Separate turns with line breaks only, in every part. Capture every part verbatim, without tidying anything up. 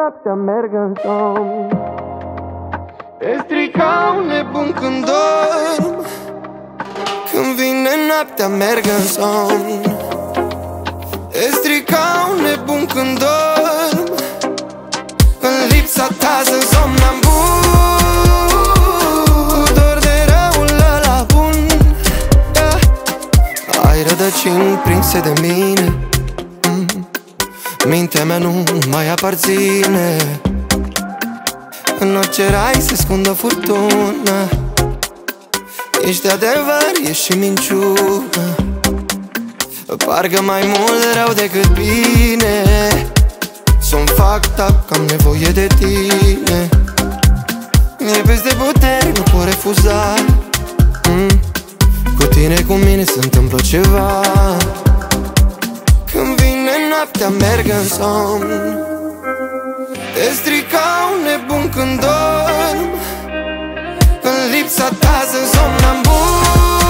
noaptea merg în somn. Te stric ca un nebun când dorm. Când vine noaptea merg în somn. Te stric ca un nebun când dorm. În lipsa ta sunt somnambul. Dor de răul ăla bun, yeah. Ai rădăcini prinse de mine. mm. Mintea mea nu mai aparține. În orice rai se ascunde o furtună. Ești adevăr, ești și minciună. Parcă mai mult rău decât bine. Sunt fucked up, că am nevoie de tine. E peste puteri, nu pot refuza. mm. Cu tine, cu mine se întâmplă ceva. Când vine noaptea merg în somn. Te stric ca un nebun când dorm. În lipsa ta sunt somnambul.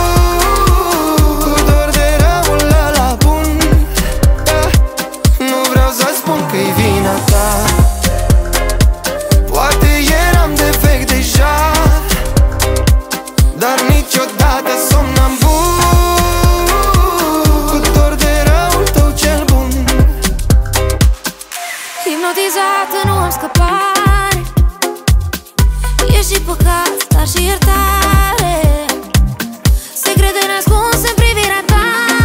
Dor de răul ăla bun, yeah. Nu vreau să spun că-i vina ta. Poate eram defect deja, dar niciodată somnambul. Dor de răul tău cel bun.
Hipnotizată, nu am scăpare. Ești și păcat, dar și iertare. Secrete nascunse în privirea ta.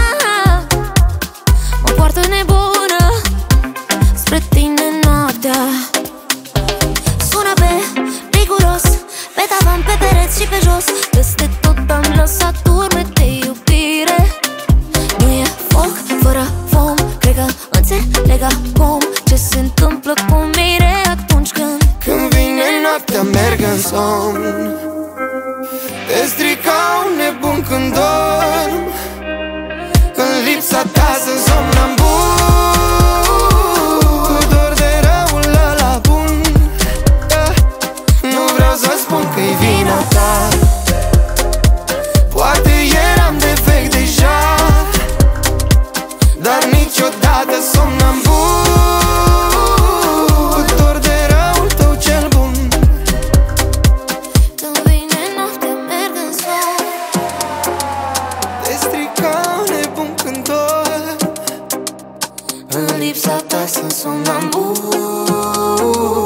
Mă poartă nebună spre tine noaptea. Sună pe riguros, pe tavan, pe pereți și pe jos. Peste tot am lăsat urme de iubire. Nu e foc fără fum. Cred că înțeleg acum ce se întâmplă cu mine atunci când
Când vine noaptea merg în somn. Te stric ca un nebun când dorm. În lipsa ta sunt somnambul. Dor de răul ăla bun, yeah. Nu vreau să spun că-i vina ta. Poate eram defect deja, dar niciodată somnambul. Dor de răul tău cel bun.
când vine noaptea merg în somn.
Te stric ca un nebun când dorm.
În lipsa ta sunt somnambul.